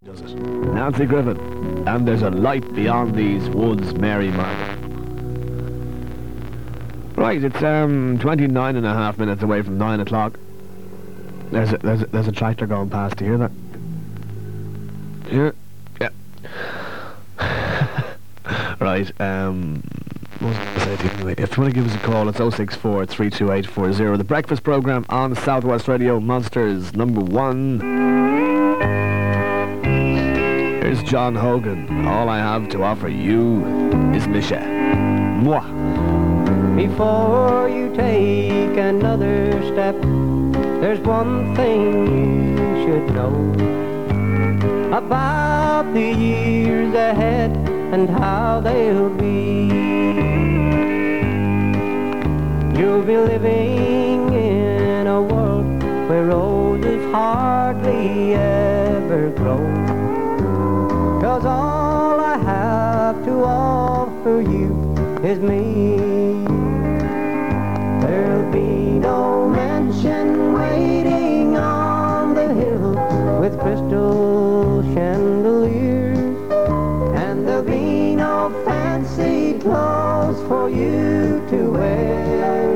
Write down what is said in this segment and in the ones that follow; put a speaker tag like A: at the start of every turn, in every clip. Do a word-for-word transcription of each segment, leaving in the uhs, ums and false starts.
A: Does it? Nancy Griffith. And there's a light beyond these woods, Mary Margaret. Right, it's um twenty-nine and a half minutes away from nine o'clock. There's a, there's a, there's a tractor going past. Do you hear that? Yeah. Yeah. Right, um... what was I going to say to you anyway? If you want to give us a call, it's oh six four, three two eight, four oh. The breakfast programme on Southwest Radio, Monsters number one. Here's John Hogan. All I have to offer you is Misha. Moi.
B: Before you take another step, there's one thing you should know about the years ahead and how they'll be. You'll be living in a world where roses hardly ever grow. 'Cause all I have to offer you is me. There'll be no mansion waiting on the hill with crystal chandeliers, and there'll be no fancy clothes for you to wear.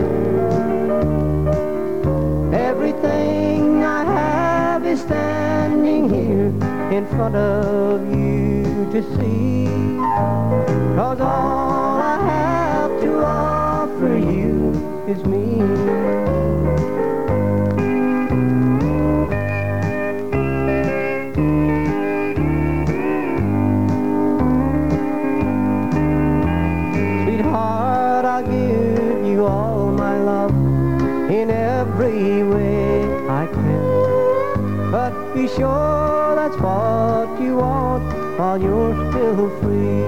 B: Everything I have is standing here in front of you to see. 'Cause all I have to offer you is me. Sweetheart, I'll give you all my love in every way I can. But be sure that's what you want while you're still free.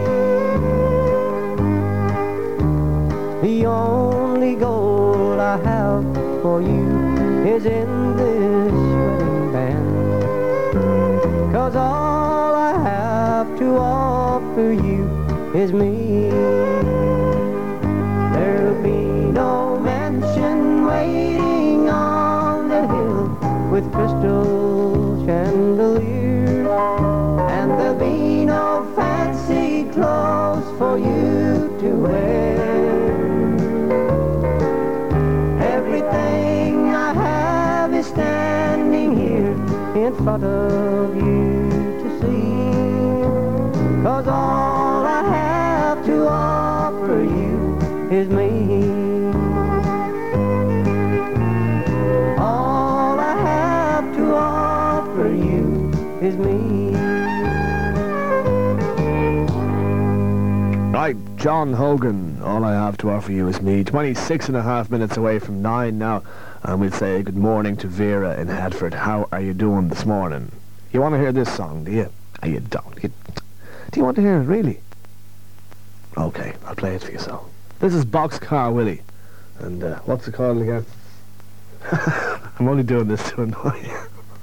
B: The only gold I have for you is in this wedding band. 'Cause all I have to offer you is me. There'll be no mansion waiting on the hill with crystal chandeliers, and there'll be no fancy clothes for you to wear. Everything I have is standing here in front of you to see. 'Cause all I have to offer you is me. All I have to offer you is me.
A: Right, John Hogan. All I have to offer you is me. twenty-six and a half minutes away from nine now. And we'll say good morning to Vera in Hertford. How are you doing this morning? You want to hear this song, do you? Oh, you don't. You, do you want to hear it, really? Okay, I'll play it for you, so. This is Boxcar Willie. And uh, what's it called again? I'm only doing this to annoy you.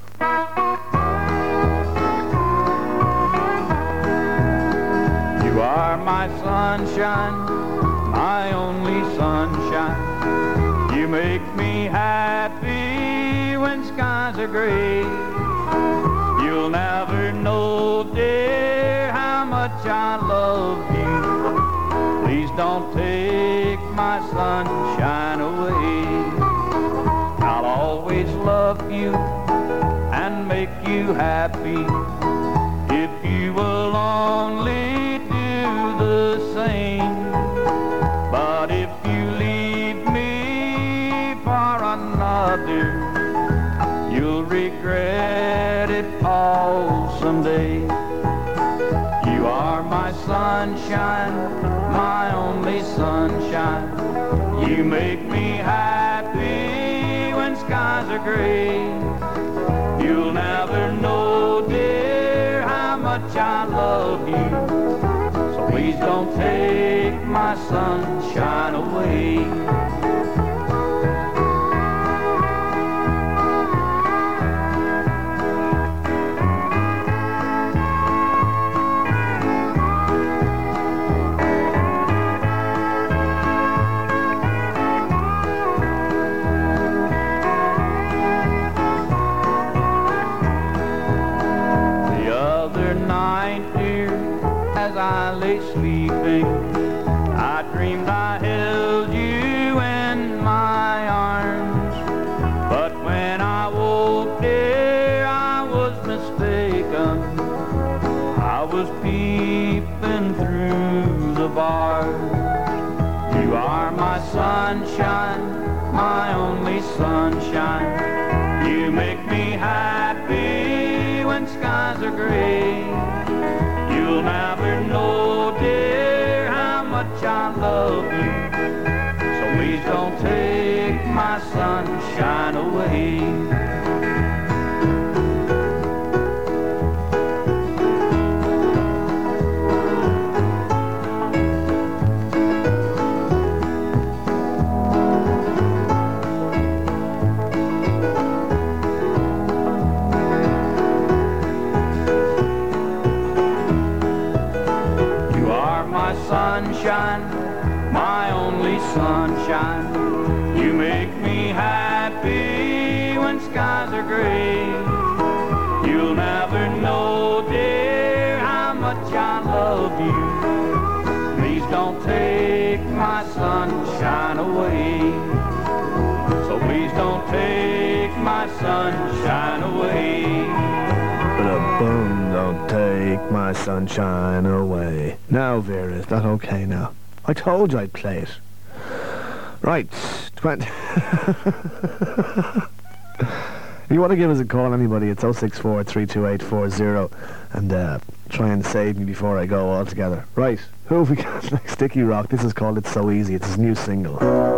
C: You are my sunshine, my only sunshine. You make me happy when skies are gray. You'll never know, dear, how much I love you. Please don't take my sunshine away. I'll always love you and make you happy if you will only do the same. But if you leave me for another, you'll regret it all someday. You are my sunshine, my only sunshine. You make me happy when skies are gray. You'll never know, dear, how much I love you. So please don't take my sunshine away. lay sleeping, I dreamed I held you in my arms. But when I woke, dear, I was mistaken. I was peeping through the bars. You are my sunshine, my only sunshine. You make me happy when skies are gray. You'll never know, dear, how much I love you. So please don't take my sunshine away. Sunshine, my only sunshine. You make me happy when skies are gray. You'll never know, dear, how much I love you. Please don't take my sunshine away. So please don't take my sunshine away.
A: Boom, don't take my sunshine away. Now, Vera, is that okay now? I told you I'd play it. Right, twenty. If you want to give us a call, anybody, it's oh six four, three two eight, four zero, and uh, try and save me before I go altogether. Right, who have we got next? Sticky Rock. This is called It's So Easy. It's his new single.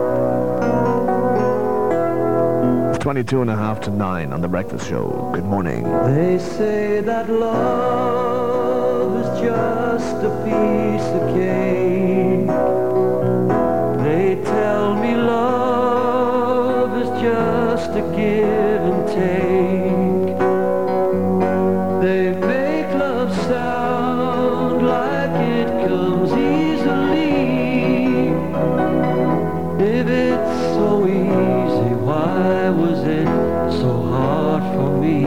A: twenty-two and a half to nine on The Breakfast Show. Good morning.
B: They say that love is just a piece of cake. They tell me love is just a give and take. They make love sound like it comes easily. If it's so easy, why was it so hard for me?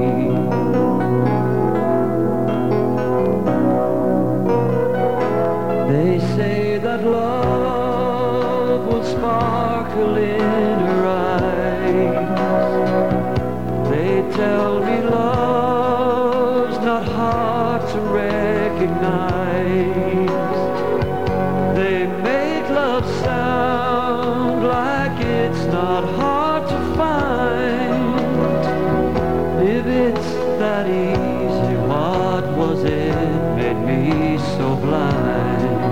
B: They say that love will sparkle in her eyes. They tell me love's not hard to recognize. They make love sound like it's not hard to find. If it's that easy, what was it made me so blind?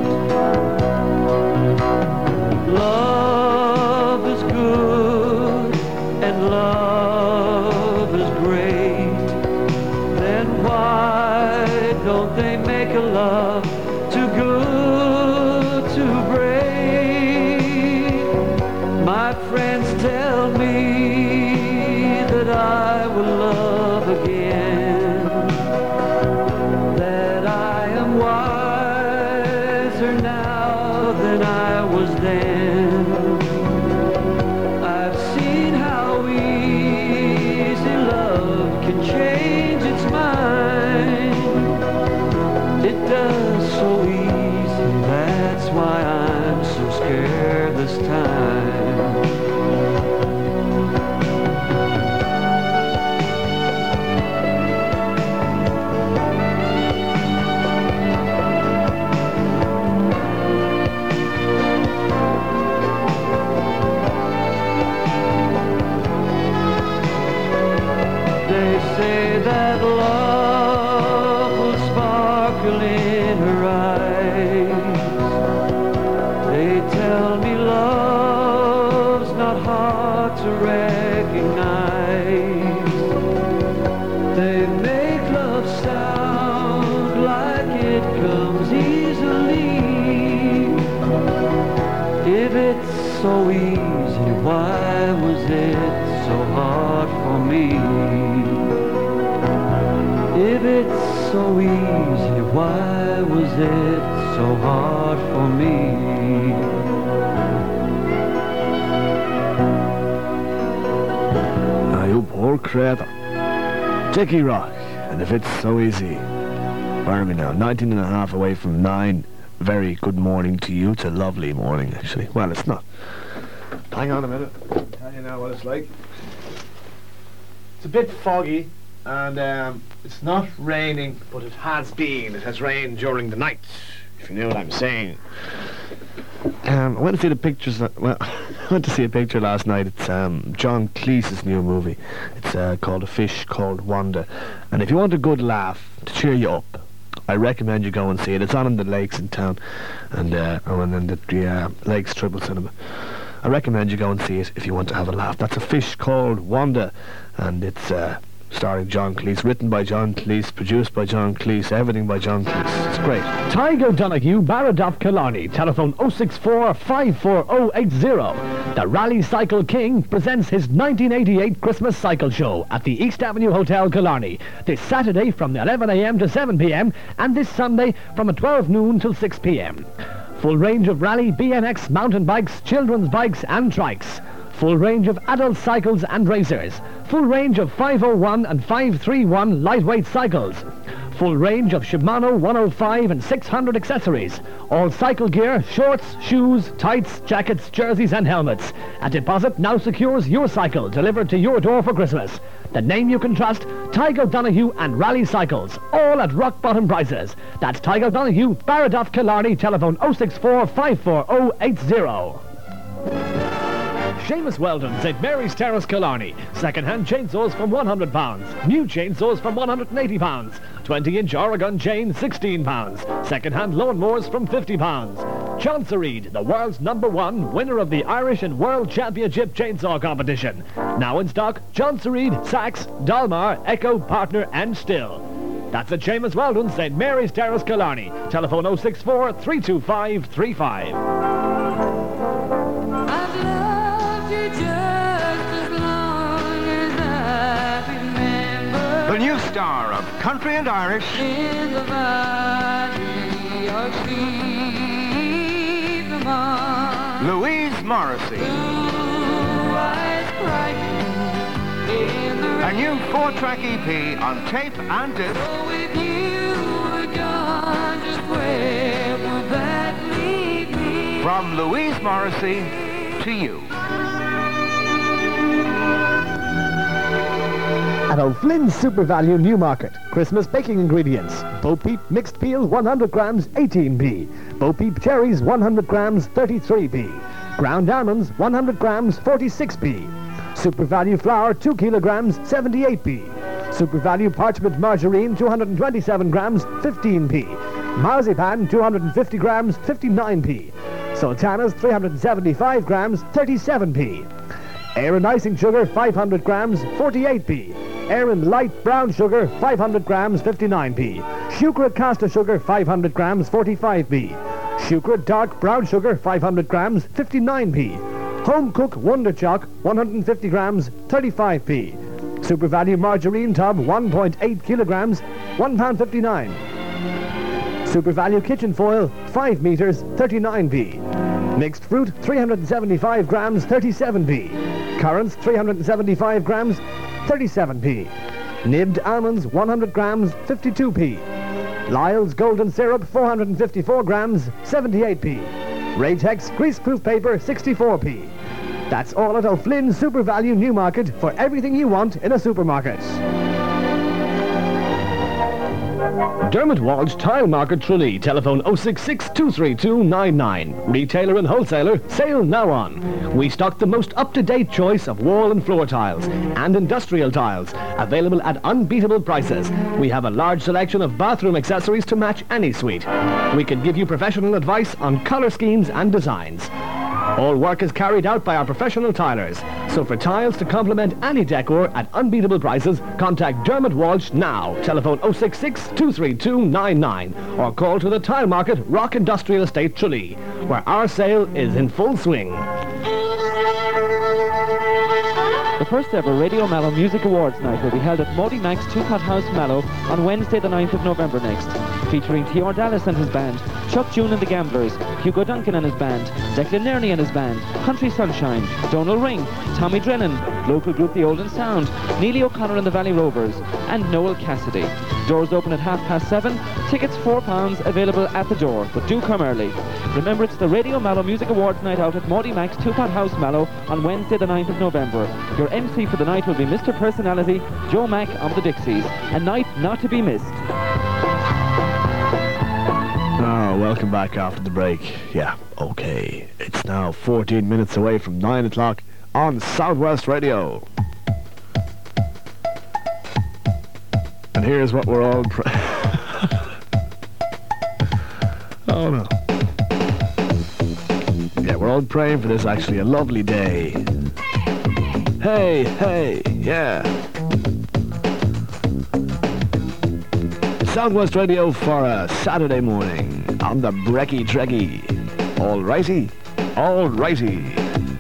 B: Love is good and love is great. Then why don't they make a love too good to break? My friends tell me that I will love again, that I am wiser now than I was then. I've seen how easy love can change its mind. It does so easy, that's why I'm so scared this time. They say that love will sparkle in her eyes. They tell me love's not hard to recognize. They make love sound like it comes easily. If it's so easy, why was it so hard for me? If it's so easy, why was it so hard for me?
A: Now, you poor creator. Sticky Rock, and if it's so easy. Where are we now? nineteen and a half away from nine. Very good morning to you. It's a lovely morning, actually. Well, it's not. Hang on a minute. I'll tell you now what it's like. It's a bit foggy, and um, it's not raining, but it has been. It has rained during the night, if you know what I'm saying. Um, I went to see the pictures. That, well, I went to see a picture last night. It's um, John Cleese's new movie. It's uh, called A Fish Called Wanda. And if you want a good laugh to cheer you up, I recommend you go and see it. It's on in the Lakes in town, and uh, oh, and then the, the uh, Lakes Triple Cinema. I recommend you go and see it if you want to have a laugh. That's A Fish Called Wanda, and it's uh, starring John Cleese, written by John Cleese, produced by John Cleese, everything by John Cleese. It's great.
D: Tiger Donahue, Baradoff Killarney, telephone oh six four, five four oh eight oh. The Rally Cycle King presents his nineteen eighty-eight Christmas Cycle Show at the East Avenue Hotel, Killarney, this Saturday from eleven a m to seven p m and this Sunday from twelve noon till six p m Full range of rally, B M X, mountain bikes, children's bikes and trikes. Full range of adult cycles and racers. Full range of five oh one and five thirty-one lightweight cycles. Full range of Shimano one oh five and six hundred accessories. All cycle gear, shorts, shoes, tights, jackets, jerseys and helmets. A deposit now secures your cycle delivered to your door for Christmas. The name you can trust, Tiger Donahue and Rally Cycles, all at rock bottom prices. That's Tiger Donahue, Baradoff Killarney, telephone oh six four, five four oh eight oh. Seamus Weldon, Saint Mary's Terrace, Killarney. Second-hand chainsaws from one hundred pounds. New chainsaws from one hundred eighty pounds. twenty inch Oregon chain, sixteen pounds. Second-hand lawnmowers from fifty pounds. Chancereed, the world's number one, winner of the Irish and World Championship Chainsaw Competition. Now in stock, Chancereed, Sachs, Dalmar, Echo, Partner and Still. That's at Seamus Weldon, Saint Mary's Terrace, Killarney. Telephone oh six four, three two five, three five.
E: The new star of country and Irish,
C: in the valley of Cleveland,
E: Louise Morrissey.
C: blue eyes crying in the
E: A new four-track E P on tape and disc.
C: rain. With you were gone, just where would that lead me?
E: From Louise Morrissey to you.
D: At O'Flynn's Super Value Newmarket, Christmas baking ingredients. Bo Peep mixed peel one hundred grams, eighteen p. Bo Peep cherries one hundred grams, thirty-three p. Ground almonds one hundred grams, forty-six p. Super Value flour two kilograms, seventy-eight p. Super Value parchment margarine two hundred twenty-seven grams, fifteen p. Marzipan two hundred fifty grams, fifty-nine p. Sultanas three hundred seventy-five grams, thirty-seven p. Aaron icing sugar five hundred grams, forty-eight p. Aaron light brown sugar five hundred grams, fifty-nine p. Shukra caster sugar five hundred grams, forty-five p. Shukra dark brown sugar five hundred grams, fifty-nine p. Home Cook Wonder Chalk one hundred fifty grams, thirty-five p. Super Value margarine tub one point eight kilograms, one pound fifty-nine. Super Value kitchen foil five meters, thirty-nine p. Mixed fruit three hundred seventy-five grams, thirty-seven p. Currants three hundred seventy-five grams, thirty-seven p. Nibbed almonds one hundred grams, fifty-two p. Lyle's golden syrup four hundred fifty-four grams, seventy-eight p. Raytex greaseproof paper sixty-four p. That's all at O'Flynn's Super Value Newmarket for everything you want in a supermarket. Dermot Walsh Tile Market Tralee, telephone oh six six, two three two, nine nine. Retailer and wholesaler, sale now on. We stock the most up-to-date choice of wall and floor tiles and industrial tiles, available at unbeatable prices. We have a large selection of bathroom accessories to match any suite. We can give you professional advice on colour schemes and designs. All work is carried out by our professional tilers. So for tiles to complement any decor at unbeatable prices, contact Dermot Walsh now. Telephone oh six six, two three two, nine nine or call to the Tile Market, Rock Industrial Estate, Tralee, where our sale is in full swing.
F: The first ever Radio Mallow Music Awards night will be held at Maudie Mack's Two-Pot House, Mallow on Wednesday the ninth of November next, featuring Theodore Dallas and his band, Chuck June and the Gamblers, Hugo Duncan and his band, Declan Nerney and his band, Country Sunshine, Donal Ring, Tommy Drennan, local group The Olden Sound, Neely O'Connor and the Valley Rovers, and Noel Cassidy. Doors open at half past seven, Tickets four pounds, available at the door, but do come early. Remember, it's the Radio Mallow Music Awards night out at Maudie Mack's Two Pot House, Mallow, on Wednesday the ninth of November. Your M C for the night will be Mister Personality, Joe Mack of the Dixies. A night not to be missed.
A: Oh, welcome back after the break. Yeah, okay. It's now fourteen minutes away from nine o'clock on Southwest Radio. And here's what we're all... Pr- oh, no. Yeah, we're all praying for this, actually. A lovely day. Hey, hey, yeah. Southwest Radio for a Saturday morning on the Brecky Treggy. All righty, all righty.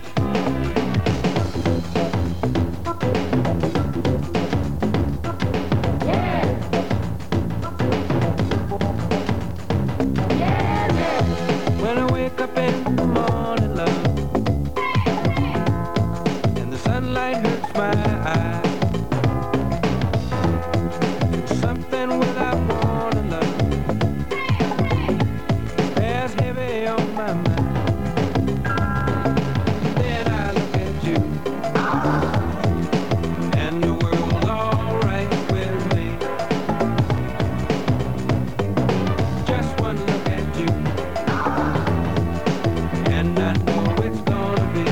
C: When I wake up in the morning, love, and the sunlight hurts my eyes, something without warning, love, bears heavy on my mind. Then I look at you, and the world's alright with me. Just one look at you, and I know it's gonna be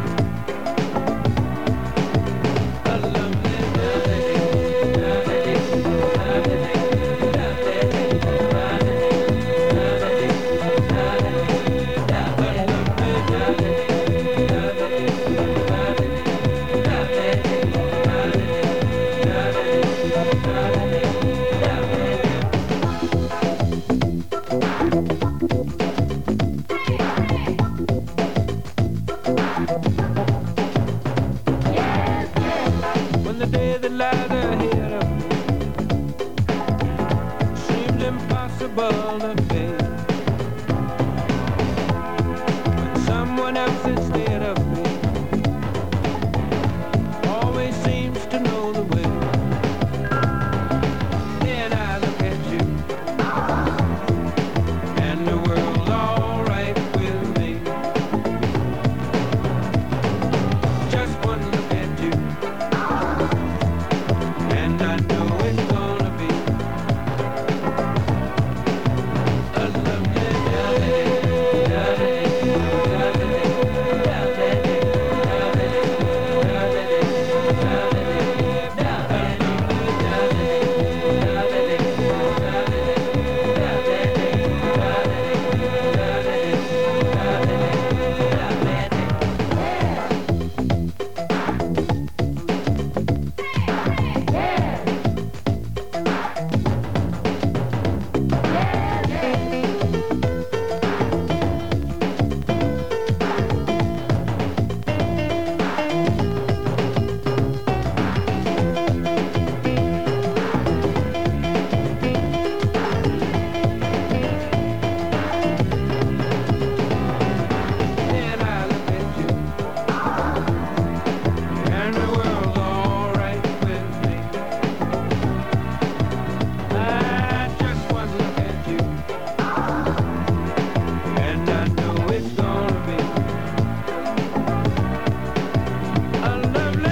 C: a lovely when the day that lies ahead of me seems impossible to face. When someone else instead of me always seems to know the way. Then I look at you, and the world's alright with me. Just one look at you, and I know it's gonna be a lovely Then I look at you, and the world's alright with me. I just one look at you, and I know it's gonna be a lovely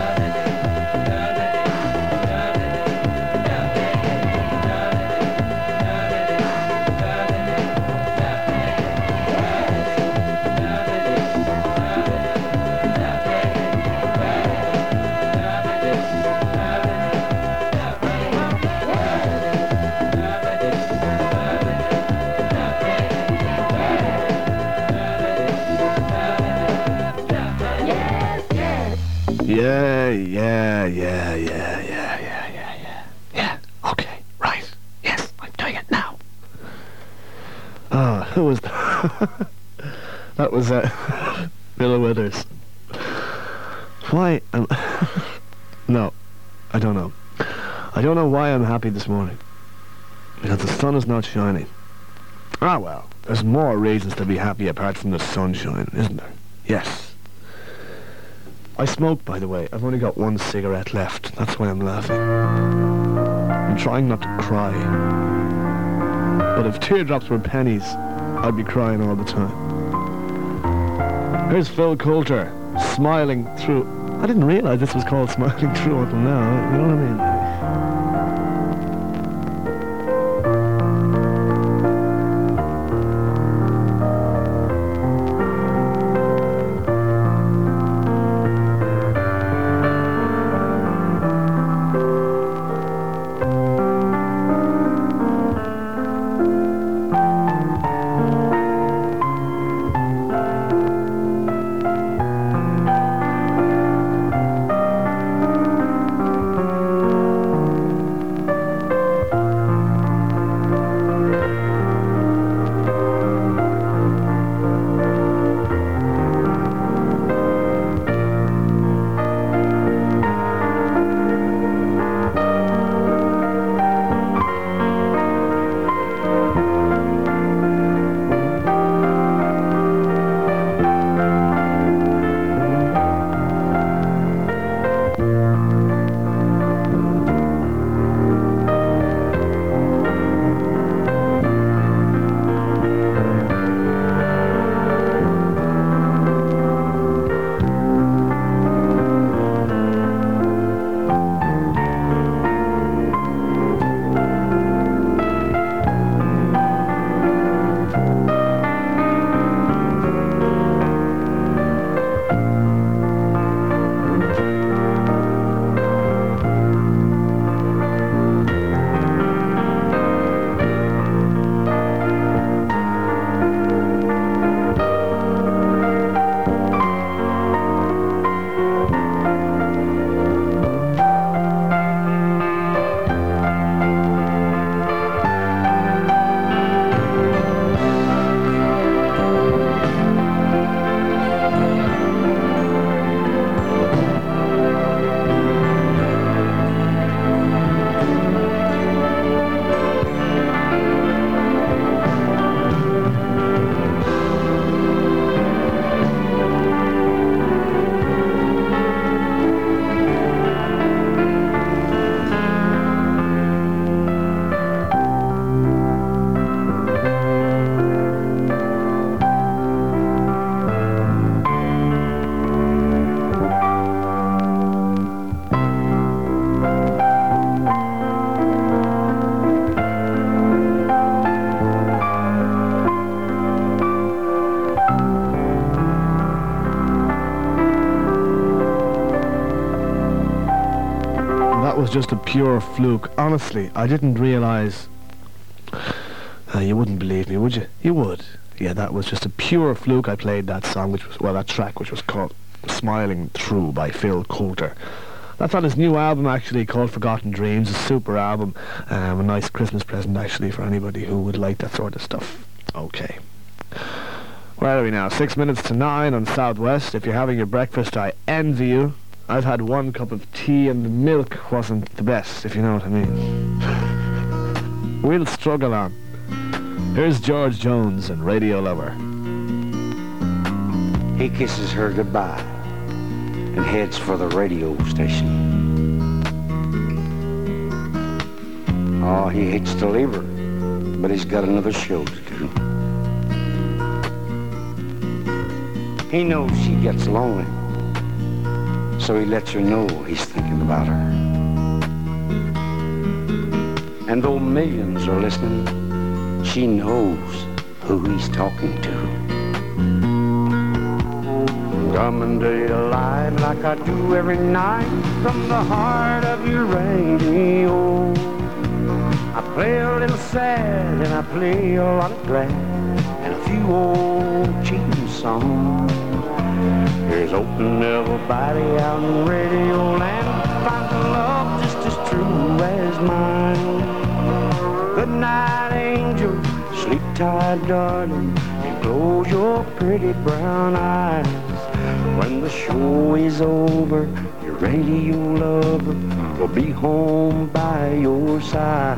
A: Yeah, yeah, yeah, yeah, yeah, yeah, yeah, yeah. Yeah, okay, right. Yes, I'm doing it now. Oh, who was that? That was uh, Bill Withers. Why am... No, I don't know. I don't know why I'm happy this morning. Because the sun is not shining. Ah, well, there's more reasons to be happy apart from the sunshine, isn't there? Yes. I smoke, by the way. I've only got one cigarette left. That's why I'm laughing. I'm trying not to cry. But if teardrops were pennies, I'd be crying all the time. Here's Phil Coulter, Smiling Through. I didn't realise this was called Smiling Through until now, you know what I mean? Was just a pure fluke. Honestly, I didn't realise. Uh, you wouldn't believe me, would you? You would. Yeah, that was just a pure fluke. I played that song, which was, well, that track, which was called Smiling Through by Phil Coulter. That's on his new album, actually, called Forgotten Dreams. A super album. Um, a nice Christmas present, actually, for anybody who would like that sort of stuff. Okay. Where are we now? Six minutes to nine on Southwest. If you're having your breakfast, I envy you. I've had one cup of tea and the milk wasn't the best, if you know what I mean. We'll struggle on. Here's George Jones and Radio Lover.
G: He kisses her goodbye and heads for the radio station. Oh, he hates to leave her, but he's got another show to do. He knows she gets lonely, so he lets her know he's thinking about her. And though millions are listening, she knows who he's talking to. Come and daylight like I do every night from the heart of your radio. I play a little sad and I play a lot of glad and a few old cheating songs. Here's hoping everybody out in radio land finds a love just as true as mine. Good night, angel, sleep tight, darling, and close your pretty brown eyes. When the show is over, your radio lover will be home by your side.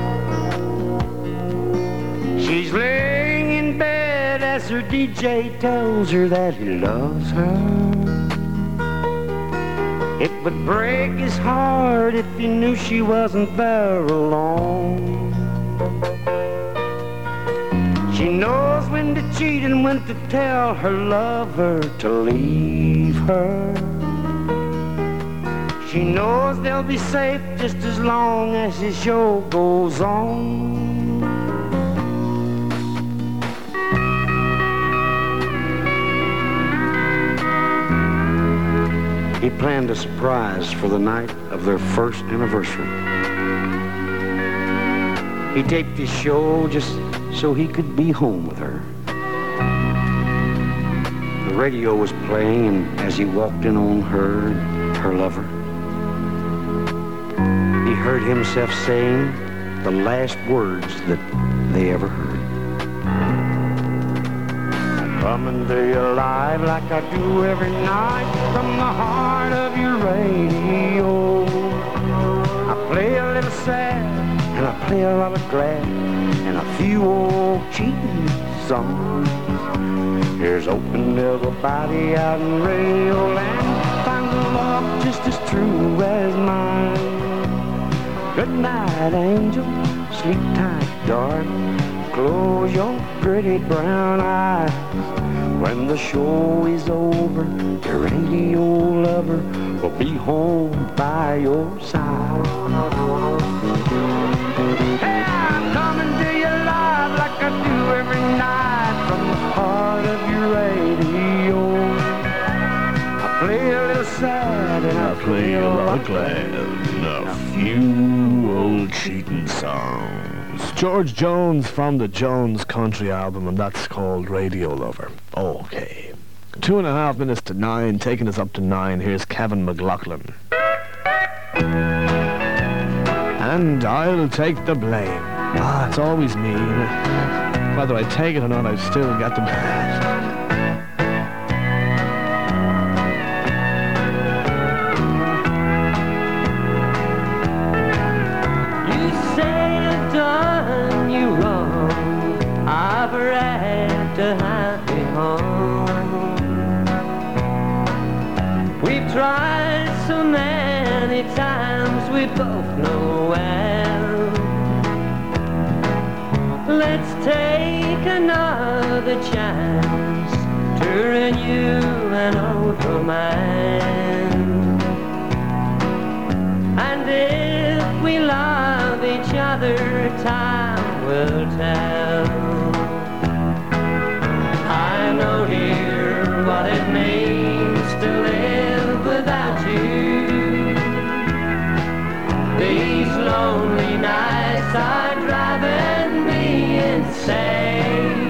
G: She's laying in bed as her D J tells her that he loves her. It would break his heart if he knew she wasn't there alone. She knows when to cheat and when to tell her lover to leave her. She knows they'll be safe just as long as the show goes on. He planned a surprise for the night of their first anniversary. He taped his show just so he could be home with her. The radio was playing, and as he walked in on her, her lover, he heard himself saying the last words that they ever heard. Coming to you live like I do every night from the heart of your radio. I play a little sad and I play a lot of glad and a few old cheating songs. Here's hoping everybody out in radio land finds a love just as true as mine. Good night, angel, sleep tight, darling. Close your pretty brown eyes. When the show is over, your radio lover will be home by your side. Hey, I'm coming to you live like I do every night from the heart of your radio. I play a little sad and I,
A: I play a lot of glad and a few old cheating songs. George Jones from the Jones Country album, and that's called Radio Lover. Okay. Two and a half minutes to nine, taking us up to nine. Here's Kevin McLaughlin. And I'll take the blame. Ah, it's always me. Whether I take it or not, I've still got the blame.
B: To have me home. We've tried so many times, we both know well. Let's take another chance to renew an old romance. And if we love each other, time will tell. I know, dear, what it means to live without you. These lonely nights are driving me insane.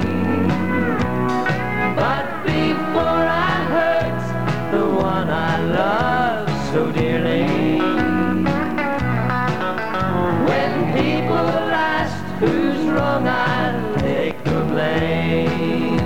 B: But before I hurt the one I love so dearly, when people ask who's wrong, I'll take the blame.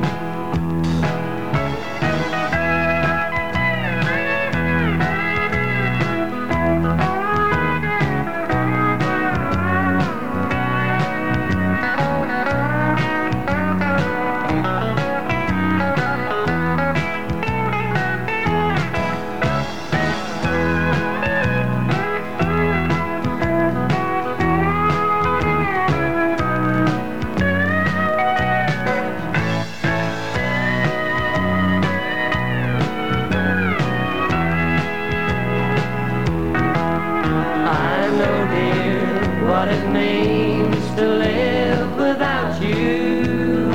B: What it means to live without you.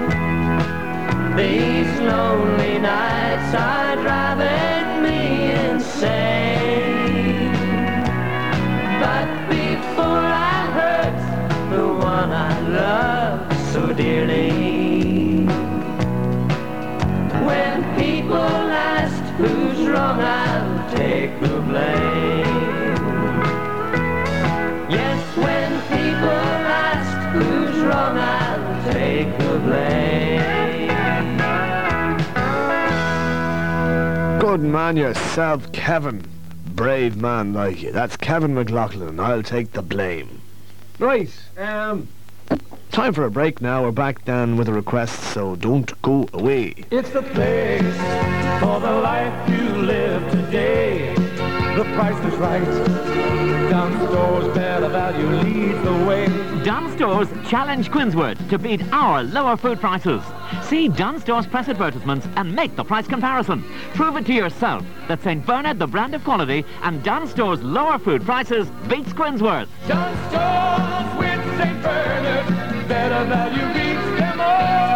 B: These lonely nights are driving me insane. But before I hurt the one I love so dearly, when people ask who's wrong, I'll take the blame. When people ask who's wrong, I'll take the blame.
A: Good man yourself, Kevin. Brave man like you. That's Kevin McLaughlin. I'll take the blame. Right, um... time for a break now. We're back down with a request, so don't go away.
H: It's the place for the life you live today. The price is right. Down stores, better value leads the way.
I: Dunn Stores challenge Quinsworth to beat our lower food prices. See Dunn Stores press advertisements and make the price comparison. Prove it to yourself that Saint Bernard, the brand of quality, and Dunn Stores lower food prices beats Quinsworth.
H: Dunn Stores with Saint Bernard, better value beats them all.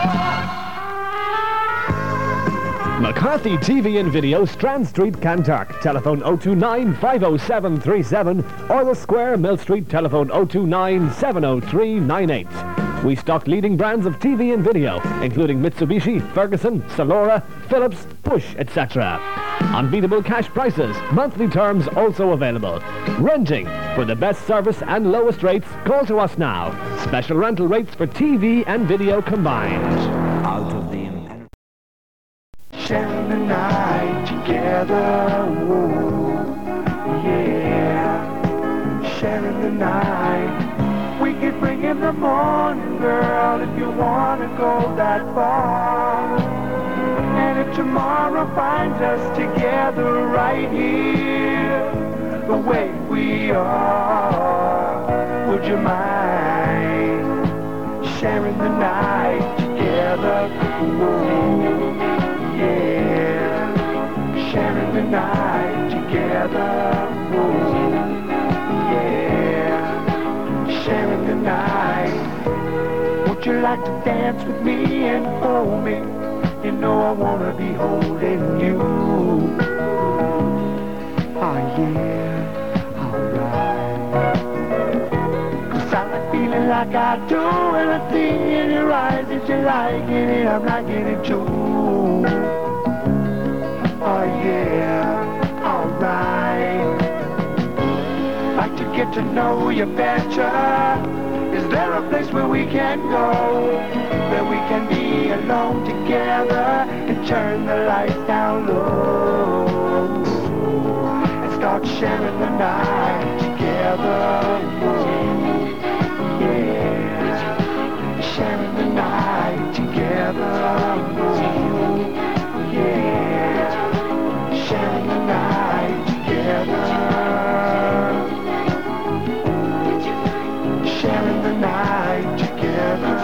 D: McCarthy T V and Video, Strand Street, Kantark. Telephone oh two nine, five oh seven three seven or The Square, Mill Street. Telephone oh two nine, seven oh three nine eight. We stock leading brands of T V and video, including Mitsubishi, Ferguson, Salora, Philips, Bush, et cetera. Unbeatable cash prices. Monthly terms also available. Renting. For the best service and lowest rates, call to us now. Special rental rates for T V and video combined.
I: Out of the
G: Sharing the night together, whoa, yeah. Sharing the night. We could bring in the morning, girl, if you wanna go that far. And if tomorrow finds us together right here, the way we are, would you mind sharing the night together? Whoa. Yeah, sharing the night together, whoa, yeah, sharing the night. Would you like to dance with me and hold me? You know I wanna be holding you. Oh yeah, alright. Cause I like feeling like I do, and I see in your eyes that you're liking it, I'm liking it too. Oh yeah, alright. Like to get to know you better. Is there a place where we can go, where we can be alone together and turn the lights down low and start sharing the night together? Whoa, yeah, sharing the night together. Whoa, yeah, sharing the night together. Sharing the night together.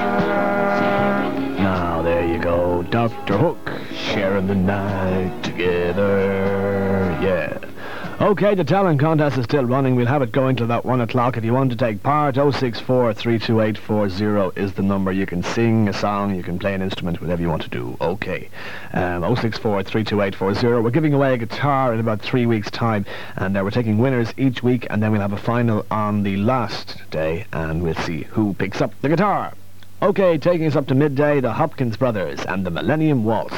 A: Now there you go, Doctor Hook, sharing the night together. Yeah. Okay, the talent contest is still running. We'll have it going till about one o'clock. If you want to take part, oh six four, three two eight, four oh is the number. You can sing a song, you can play an instrument, whatever you want to do. Okay. Um, oh six four, three two eight, four oh. We're giving away a guitar in about three weeks' time, and uh, we're taking winners each week, and then we'll have a final on the last day, and we'll see who picks up the guitar. Okay, taking us up to midday, the Hopkins Brothers and the Millennium Waltz.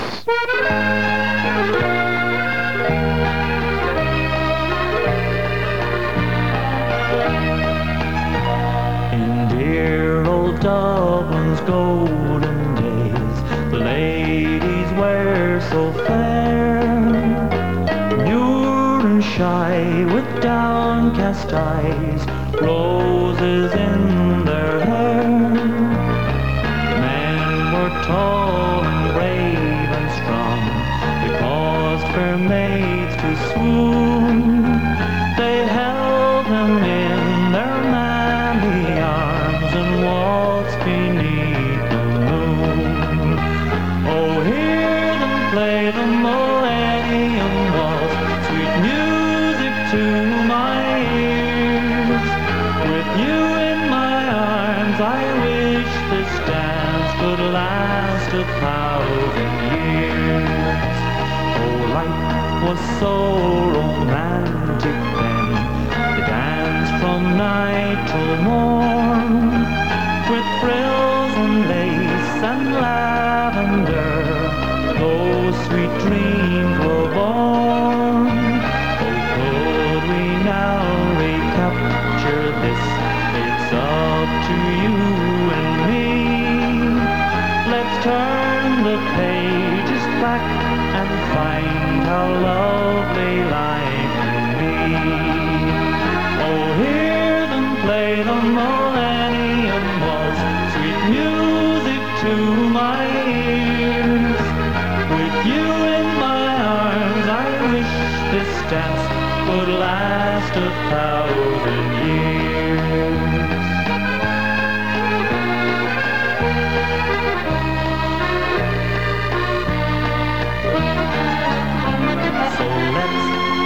H: Dublin's golden days, the ladies were so fair, demure and shy with downcast eyes, roses in their hair. Men were tall and brave and strong, they caused fair maids to swoon. They held them in their manly arms and waltzed beneath the moon. Oh, hear them play the Millennium Waltz, sweet music to my ears. With you in my arms, I wish this dance could last a thousand years. Oh, life was so romantic then, they danced from night till morn, with frills and lace and lavender, those sweet dreams were born. Oh, could we now recapture this? It's up to you and me. Let's turn the pages back and find how lovely life can be. Oh, hear them play the Millennium Waltz, sweet music to my ears. With you in my arms, I wish this dance could last a thousand years.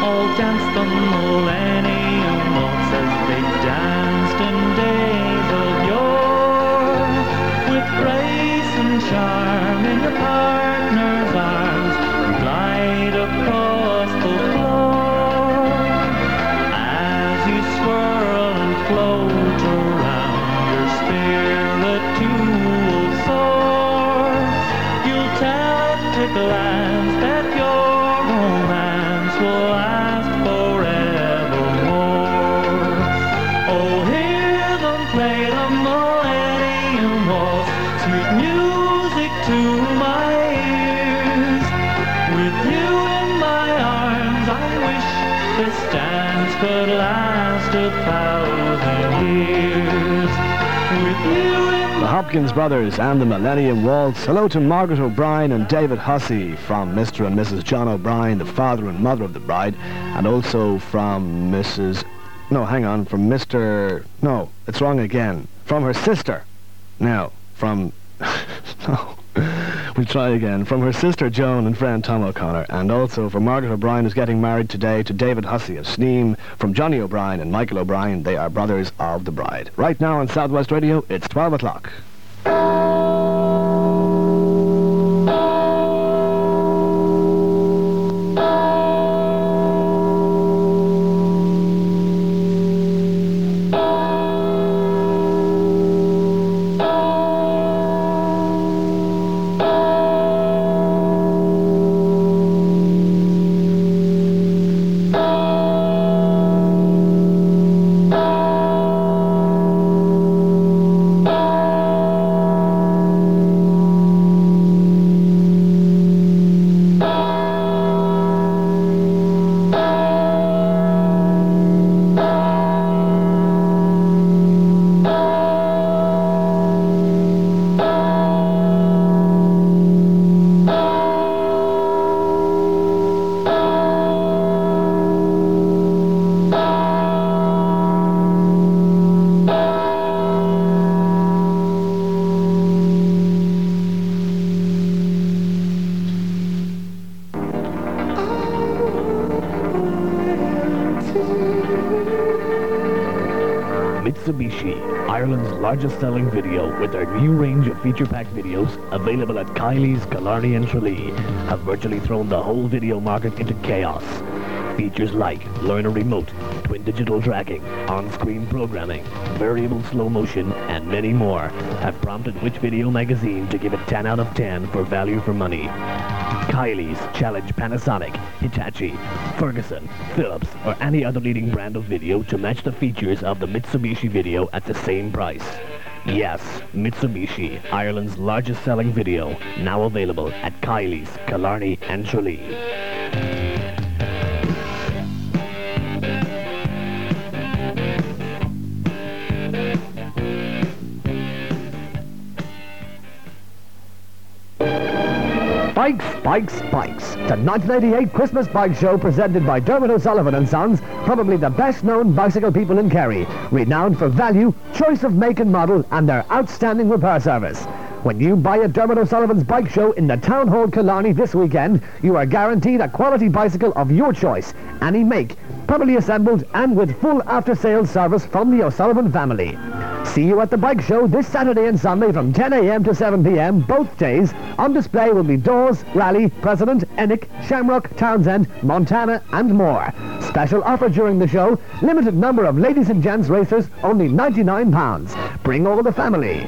J: all danced the millennium waltz as they danced in days of yore, with grace and charm in your partner's arms, glide across the floor. As you swirl and float around, your spirit too will soar. You'll tell at a glance that your romance will last forevermore. Oh, hear them play the millennium waltz, sweet music to my ears. With you in my arms, I wish this dance could last a thousand years. With you in
A: The Hopkins Brothers and the Millennium Waltz. Hello to Margaret O'Brien and David Hussey from Mister and Missus John O'Brien, the father and mother of the bride, and also from Missus No, hang on, from Mister No, it's wrong again. From her sister. No, from... no. We'll try again. From her sister Joan and friend Tom O'Connor, and also from Margaret O'Brien, who's getting married today, to David Hussey of Sneem, from Johnny O'Brien and Michael O'Brien. They are brothers of the bride. Right now on Southwest Radio, it's twelve o'clock.
D: Mitsubishi, Ireland's largest selling video, with their new range of feature-packed videos available at Kylie's, Killarney and Tralee, have virtually thrown the whole video market into chaos. Features like learn a remote, twin digital tracking, on-screen programming, variable slow motion, and many more have prompted Which Video magazine to give it ten out of ten for value for money. Kylie's challenge Panasonic, Hitachi, Ferguson, Philips, or any other leading brand of video to match the features of the Mitsubishi video at the same price. Yes, Mitsubishi, Ireland's largest selling video, now available at Kylie's, Killarney and Tralee. Bikes, bikes, bikes. The nineteen eighty-eight Christmas Bike Show presented by Dermot O'Sullivan and Sons, probably the best-known bicycle people in Kerry, renowned for value, choice of make and model, and their outstanding repair service. When you buy a Dermot O'Sullivan's Bike Show in the Town Hall Killarney this weekend, you are guaranteed a quality bicycle of your choice, any make, properly assembled and with full after-sales service from the O'Sullivan family. See you at the Bike Show this Saturday and Sunday from ten a m to seven p m both days. On display will be Dawes, Raleigh, President, Ennick, Shamrock, Townsend, Montana and more. Special offer during the show, limited number of ladies and gents racers, only ninety-nine pounds. Bring all the family.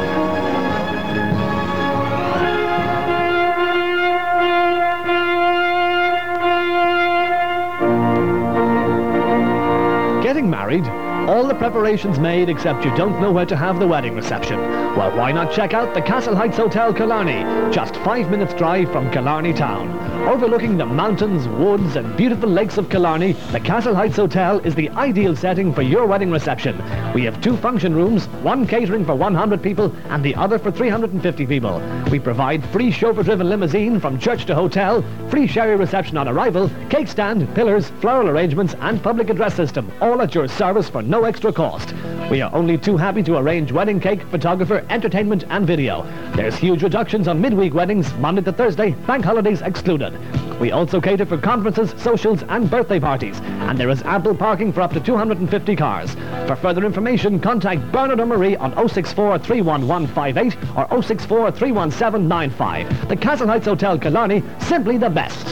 D: Getting married? All the preparations made except you don't know where to have the wedding reception. Well, why not check out the Castle Heights Hotel Killarney, just five minutes drive from Killarney town. Overlooking the mountains, woods and beautiful lakes of Killarney, the Castle Heights Hotel is the ideal setting for your wedding reception. We have two function rooms, one catering for one hundred people and the other for three hundred fifty people. We provide free chauffeur-driven limousine from church to hotel, free sherry reception on arrival, cake stand, pillars, floral arrangements and public address system, all at your service for no extra cost. We are only too happy to arrange wedding cake, photographer, entertainment and video. There's huge reductions on midweek weddings, Monday to Thursday, bank holidays excluded. We also cater for conferences, socials and birthday parties. And there is ample parking for up to two hundred fifty cars. For further information, contact Bernard or Marie on oh six four, three one one five eight or oh six four, three one seven nine five. The Castle Heights Hotel, Killarney, simply the best.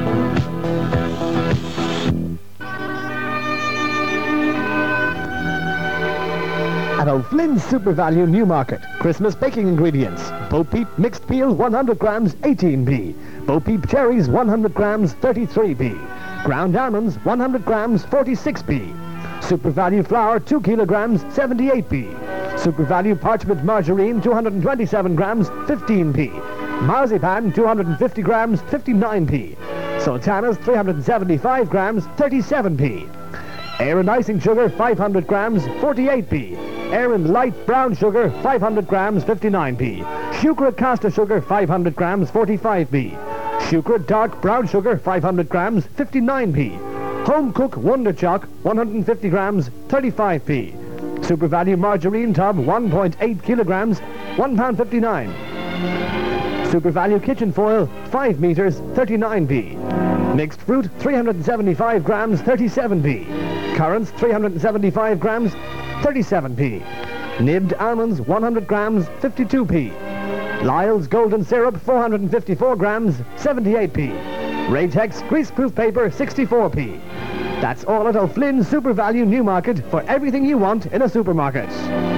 D: At O'Flynn's Super Value Newmarket, Christmas baking ingredients. Bo Peep mixed peel one hundred grams, eighteen p. Bo Peep cherries one hundred grams, thirty-three p. Ground almonds one hundred grams, forty-six p. Super Value flour two kilograms, seventy-eight p. Super Value parchment margarine two hundred twenty-seven grams, fifteen p. Marzipan two hundred fifty grams, fifty-nine p. Sultanas three hundred seventy-five grams, thirty-seven p. Aaron icing sugar five hundred grams, forty-eight p. Aaron light brown sugar five hundred grams, fifty-nine p. Shukra caster sugar five hundred grams, forty-five p. Shukra dark brown sugar five hundred grams, fifty-nine p. Home Cook Wonder Chalk one hundred fifty grams, thirty-five p. Super Value margarine tub one point eight kilograms, one pound fifty-nine. Super Value kitchen foil five meters, thirty-nine p. Mixed fruit three hundred seventy-five grams, thirty-seven p. Currants three hundred seventy-five grams, thirty-seven p. Nibbed almonds one hundred grams, fifty-two p. Lyle's golden syrup four hundred fifty-four grams, seventy-eight p. Raytex greaseproof paper sixty-four p. That's all at O'Flynn's Super Value Newmarket for everything you want in a supermarket.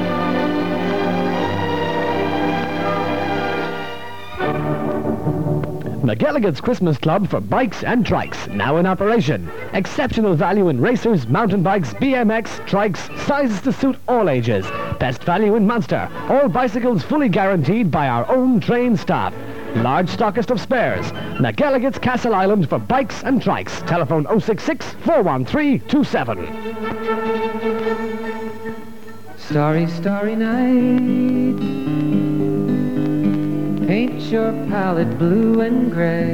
D: McGilligan's Christmas Club for bikes and trikes, now in operation. Exceptional value in racers, mountain bikes, B M X, trikes, sizes to suit all ages. Best value in Munster. All bicycles fully guaranteed by our own trained staff. Large stockist of spares. McGilligan's Castle Island for bikes and trikes. Telephone oh six six, four one three, two seven.
C: Starry, starry night. Paint your palette blue and gray.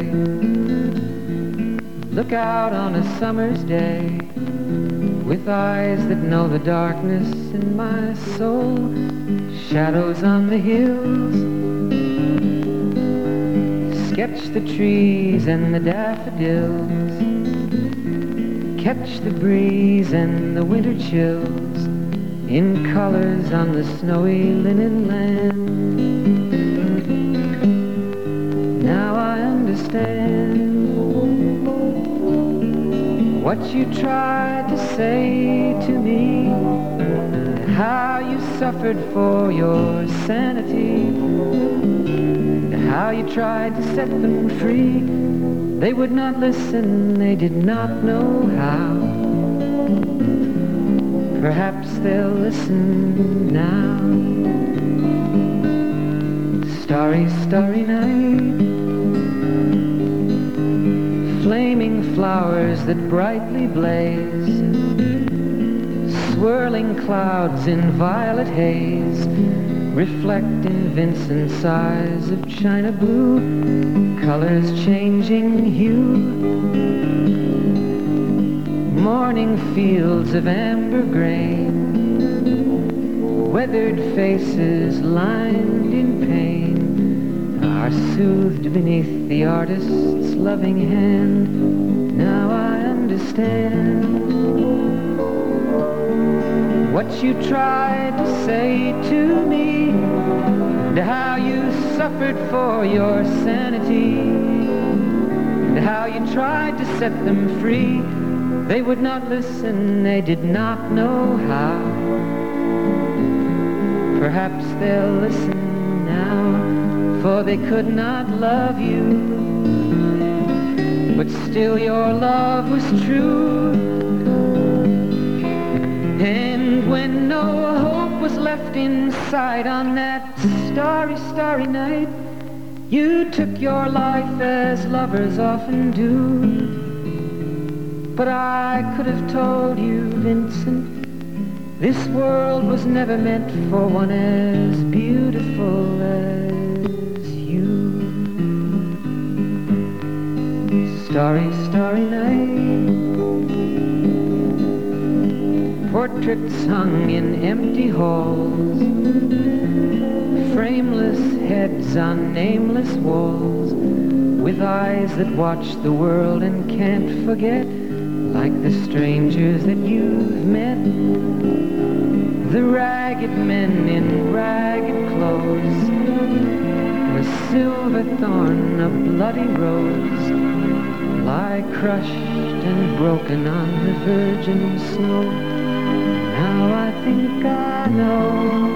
C: Look out on a summer's day with eyes that know the darkness in my soul. Shadows on the hills. Sketch the trees and the daffodils. Catch the breeze and the winter chills in colors on the snowy linen land. Now I understand what you tried to say to me, how you suffered for your sanity, how you tried to set them free. They would not listen, they did not know how. Perhaps they'll listen now. Starry, starry night. Flaming flowers that brightly blaze. Swirling clouds in violet haze. Reflect in Vincent's eyes of china blue. Colors changing hue. Morning fields of amber grain. Weathered faces lined in pain are soothed beneath the artist's loving hand. Now I understand what you tried to say to me, and how you suffered for your sanity, and how you tried to set them free. They would not listen, they did not know how. Perhaps they'll listen now, for they could not love you, but still your love was true. And when no hope was left inside on that starry, starry night, you took your life as lovers often do. But I could have told you, Vincent, this world was never meant for one as beautiful as you. Starry, starry night. Portraits hung in empty halls. Frameless heads on nameless walls. with eyes that watch the world and can't forget, like the strangers that you've met, the ragged men in ragged clothes, a silver thorn, a bloody rose, lie crushed and broken on the virgin snow. Now I think I know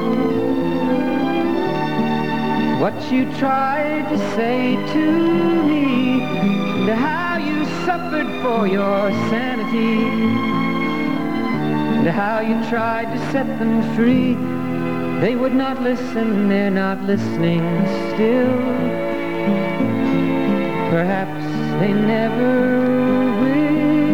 C: what you tried to say to me, and how you suffered for your sanity, and how you tried to set them free. They would not listen, they're not listening still. Perhaps they never will.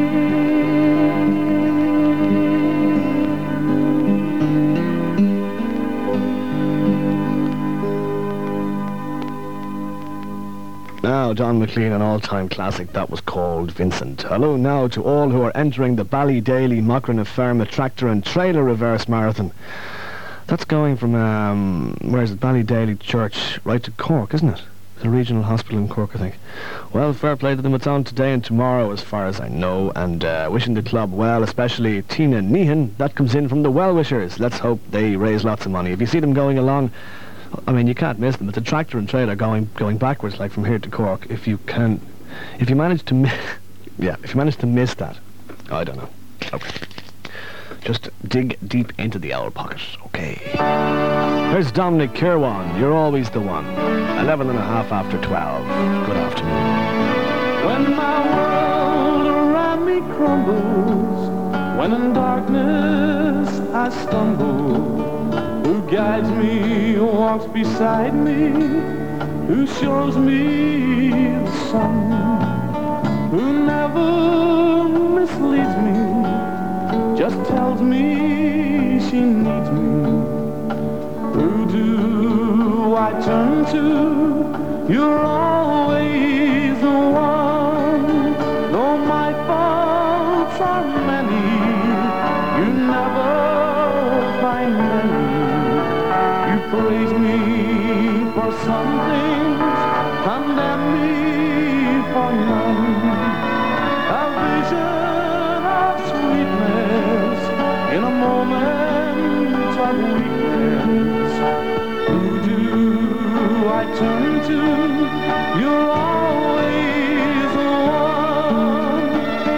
A: Now, John McLean, an all-time classic, that was called Vincent. Hello now to all who are entering the Ballydaily Mochrana Ferma Tractor and Trailer Reverse Marathon. That's going from, um, where's it, Ballydaily Church, right to Cork, isn't it? The regional hospital in Cork, I think. Well, fair play to them. It's on today and tomorrow, as far as I know, and uh, wishing the club well, especially Tina Nehan. That comes in from the well-wishers. Let's hope they raise lots of money. If you see them going along, I mean, you can't miss them. It's a tractor and trailer going going backwards, like from here to Cork. If you can, if you manage to miss, yeah, if you manage to miss that, I don't know. Okay. Just dig deep into the owl pocket, okay. Here's Dominic Kirwan, You're Always the One. Eleven and a half after twelve. Good afternoon.
J: When my world around me crumbles, when in darkness I stumble, who guides me, who walks beside me, who shows me the sun, who never misleads me, just tells me she needs me. Who do I turn to? You're always the one. Though my faults are many, you never find many. You praise me for some things, condemn me for none. A vision of sweetness in a moment of weakness. Who do I turn to? You're always the one.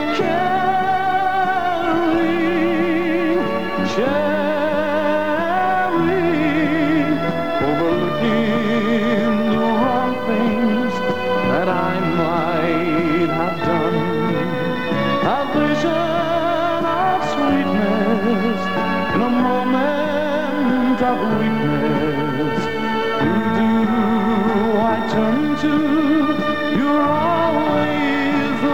J: Caring, sharing, overlooking the wrong things that I might have done. A vision of sweetness in a moment of weakness. Who do I turn to? You're always the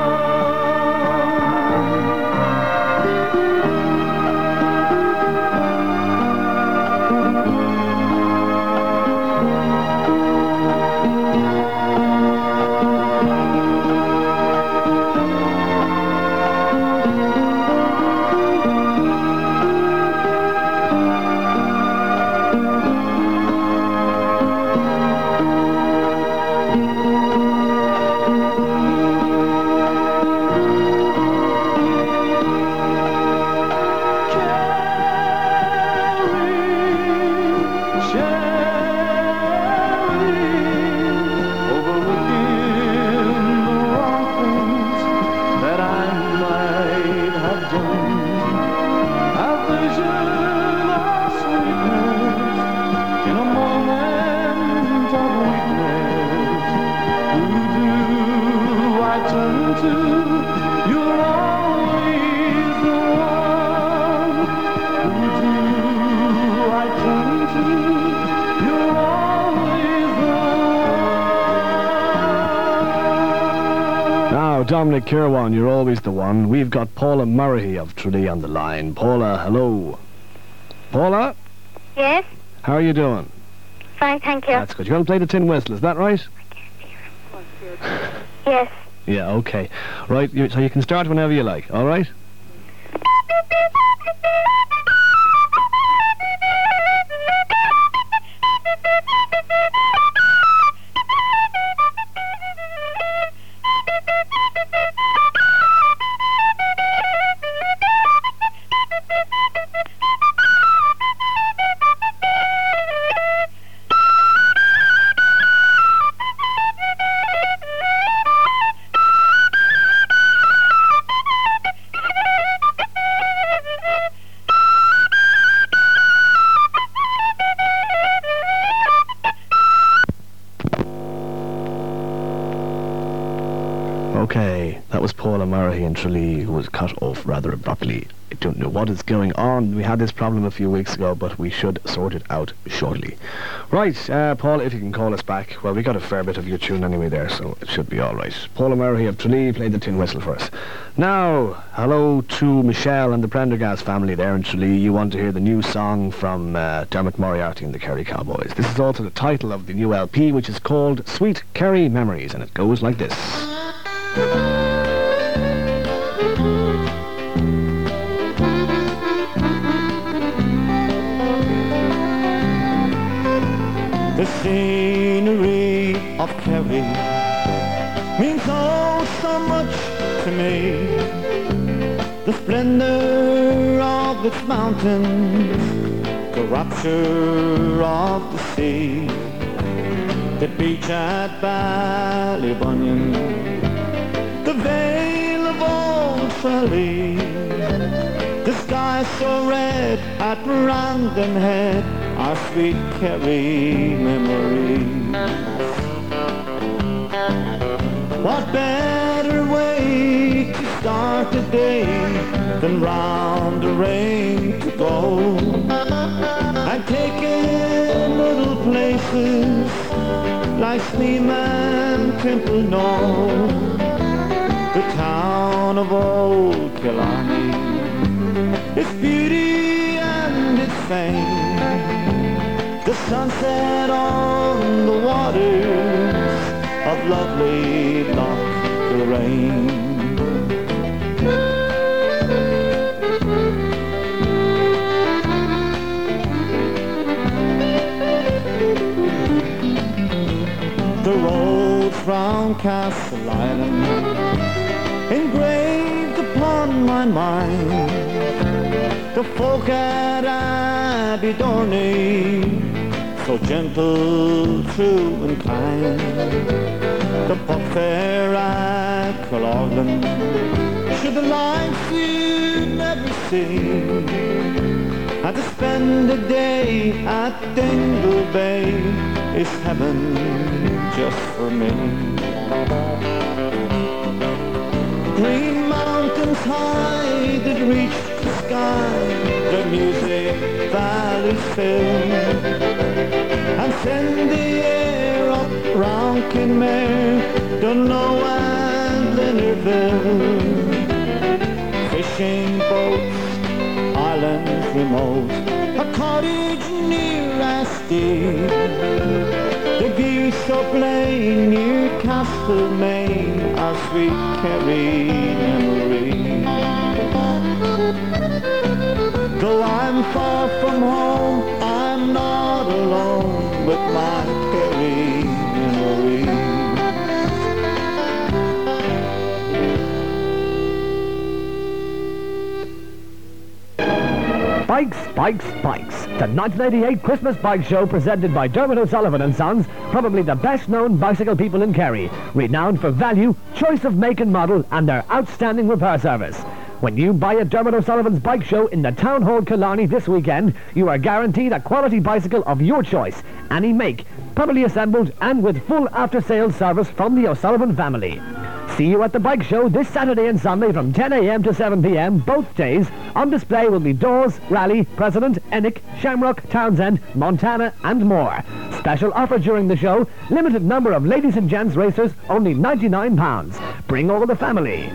A: Dominic Kirwan, You're Always the One. We've got Paula Murray of Tralee on the line. Paula, hello. Paula?
K: Yes?
A: How are you doing?
K: Fine, thank you.
A: That's good. You're going to play the tin whistle, is that right?
K: Yes.
A: Yeah, okay. Right, you, so you can start whenever you like, all right? Paul O'Marahy in Tralee, who was cut off rather abruptly. I don't know what is going on. We had this problem a few weeks ago, but we should sort it out shortly. Right, uh, Paul, if you can call us back. Well, we got a fair bit of your tune anyway there, so it should be all right. Paul O'Marahy of Tralee played the tin whistle for us. Now, hello to Michelle and the Prendergast family there in Tralee. You want to hear the new song from uh, Dermot Moriarty and the Kerry Cowboys. This is also the title of the new L P, which is called Sweet Kerry Memories, and it goes like this.
J: The scenery of Kerry means oh so much to me. The splendor of its mountains, the rapture of the sea, the beach at Ballybunion, the Vale of Old Tralee, the sky so red at Randon Head, our sweet Kerry memories. What better way to start a day than round the rain to go, and taking little places like Sneeman, Temple Knowe, the town of Old Killarney, its beauty and its fame, the sunset on the waters of lovely Loch Lorraine. The roads round Castle Island engraved upon my mind, the folk at Abbeydorney, so gentle, true and kind, the pop fair at Culloden, should the lights you never see, and to spend a day at Dingle Bay is heaven just for me. Green mountains high that reach the sky, the music valleys fill, and send the air up round Kinmare, Dunlow and Linerville. Fishing boats, islands remote, a cottage near Asti, the view so plain near Castlemaine, our sweet Kerry memory. Though I'm far from home, I'm not alone with my Kerry memory.
D: Bikes, bikes, bikes. The nineteen eighty-eight Christmas Bike Show presented by Dermot O'Sullivan and Sons, probably the best-known bicycle people in Kerry, renowned for value, choice of make and model, and their outstanding repair service. When you buy a Dermot O'Sullivan's Bike Show in the Town Hall Killarney this weekend, you are guaranteed a quality bicycle of your choice, any make, properly assembled and with full after-sales service from the O'Sullivan family. See you at the Bike Show this Saturday and Sunday from ten a m to seven p m both days. On display will be Dawes, Raleigh, President, Ennick, Shamrock, Townsend, Montana and more. Special offer during the show, limited number of ladies and gents racers, only ninety-nine pounds. Bring all the family.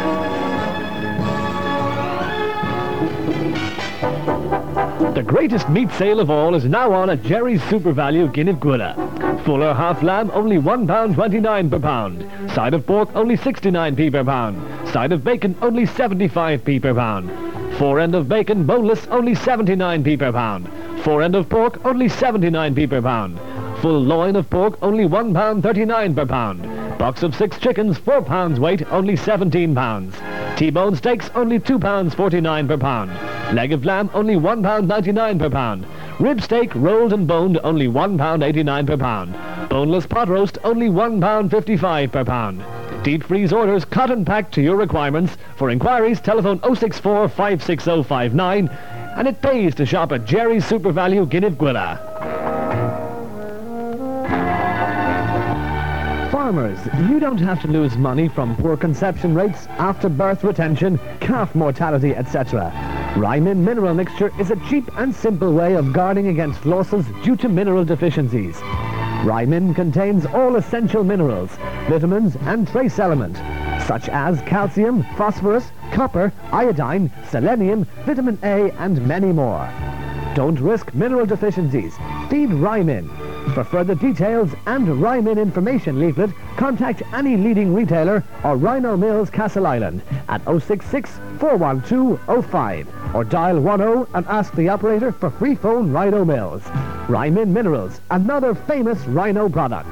D: The greatest meat sale of all is now on at Jerry's Super Value, Guinneville. Fuller half lamb, only one pound twenty-nine per pound. Side of pork, only sixty-nine p per pound. Side of bacon, only seventy-five p per pound. Fore end of bacon, boneless, only seventy-nine p per pound. Fore end of pork, only seventy-nine p per pound. Full loin of pork, only one pound thirty-nine per pound. Box of six chickens, four pounds weight, only seventeen pounds. T-bone steaks, only two pounds forty-nine per pound. Leg of lamb, only one pound ninety-nine per pound. Rib steak, rolled and boned, only one pound eighty-nine per pound. Boneless pot roast, only one pound fifty-five per pound. Deep freeze orders cut and packed to your requirements. For inquiries, telephone oh six four, five six oh five nine. And it pays to shop at Jerry's Super Value, Guinneville. Farmers, you don't have to lose money from poor conception rates, after-birth retention, calf mortality, et cetera. Rymin Mineral Mixture is a cheap and simple way of guarding against losses due to mineral deficiencies. Rymin contains all essential minerals, vitamins and trace elements, such as calcium, phosphorus, copper, iodine, selenium, vitamin A, and many more. Don't risk mineral deficiencies. Feed Rymin. For further details and Rymin information leaflet, contact any leading retailer or Rhino Mills Castle Island at oh six six, four one two, oh five or dial one oh and ask the operator for free phone Rhino Mills. Rymin Minerals, another famous Rhino product.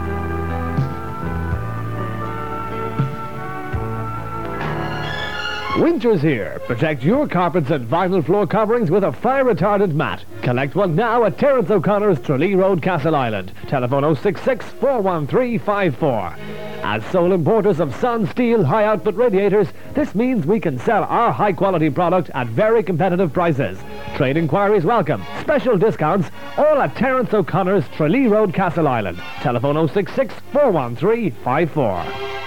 D: Winter's here. Protect your carpets and vinyl floor coverings with a fire-retardant mat. Collect one now at Terence O'Connor's Tralee Road, Castle Island. Telephone oh six six, four one three, five four. As sole importers of Sun Steel high-output radiators, this means we can sell our high-quality product at very competitive prices. Trade inquiries welcome. Special discounts, all at Terence O'Connor's Tralee Road, Castle Island. Telephone oh six six, four one three, five four.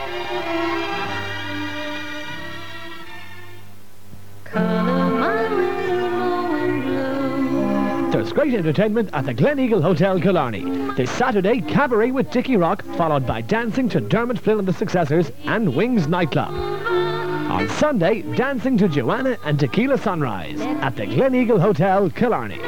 D: There's great entertainment at the Glen Eagle Hotel, Killarney. This Saturday, cabaret with Dickie Rock, followed by dancing to Dermot Flynn and the Successors and Wings Nightclub. On Sunday, dancing to Joanna and Tequila Sunrise at the Glen Eagle Hotel, Killarney.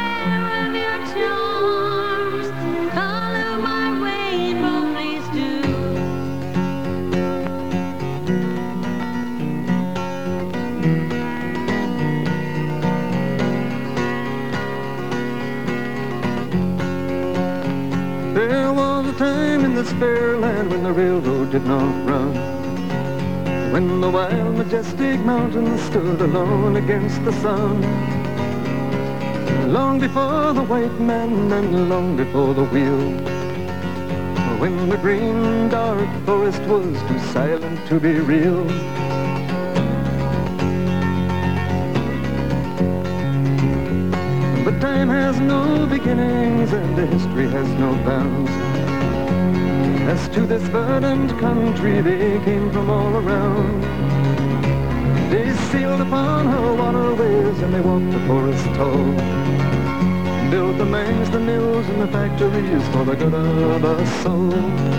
L: There was a time in this fair land when the railroad did not run, when the wild, majestic mountains stood alone against the sun. Long before the white man and long before the wheel, when the green, dark forest was too silent to be real. But time has no beginnings and the history has no bounds. As to this verdant country they came from all around. They sailed upon her waterways and they walked the forest tall, built the mines, the mills, and the factories for the good of us all.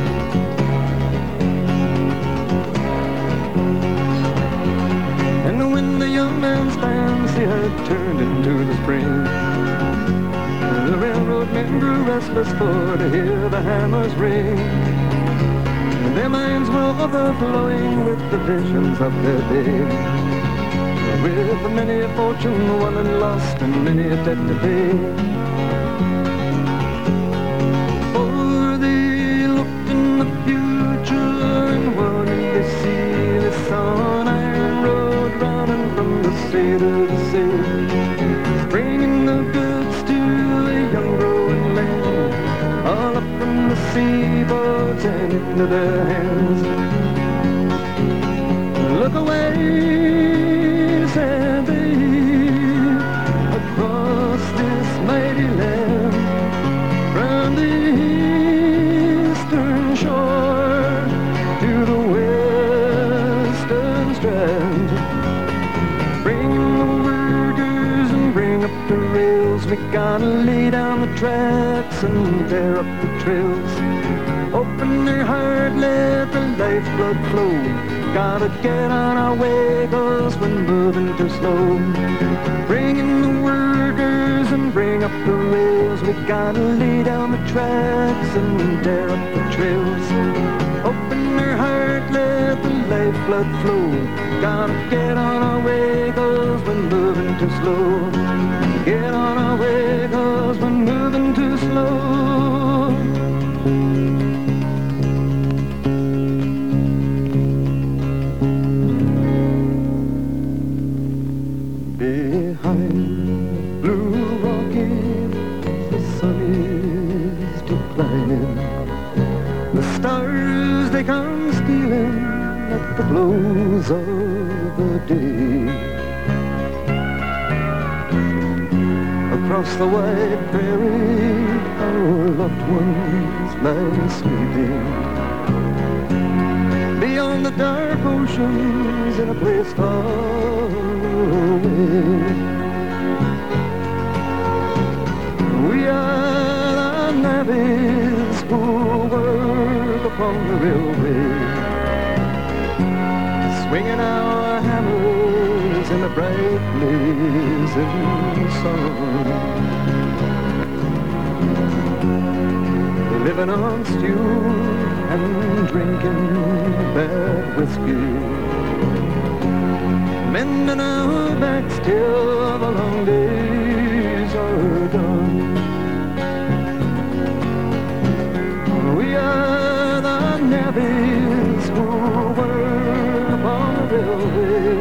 L: And when the young man's fancy had turned into the spring, the railroad men grew restless for to hear the hammers ring. And their minds were overflowing with the visions of their day, with many a fortune won and lost and many a debt to pay. For they looked in the future and what did they see? They saw an iron road running from the sea to the sea, bringing the goods to a young growing land, all up from the seaboards and into their hands. Look away, said they, across this mighty land, from the eastern shore to the western strand. Bring the workers and bring up the rails. We gotta lay down the tracks and tear up the trails. Open their heart, let the lifeblood flow. Gotta get on our way, 'cause we're moving too slow. Bring in the workers and bring up the rails. We gotta lay down the tracks and tear up the trails. Open their heart, let the lifeblood flow. Gotta get on our way, 'cause we're moving too slow. Get on our way, 'cause we're moving too slow. Behind Blue Rocky, the sun is declining. The stars, they come stealing at the close of the day. Across the wide prairie, our loved ones lie sleeping. the dark oceans in a place far away. We are the navvies who work upon the railway, swinging our hammers in the bright blazing sun, living on stew and drinking bad whiskey, mending our backs till the long days are done. We are the navvies who work upon the railway,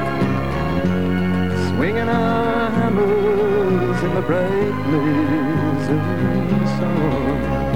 L: swinging our hammers in the bright blazing sun.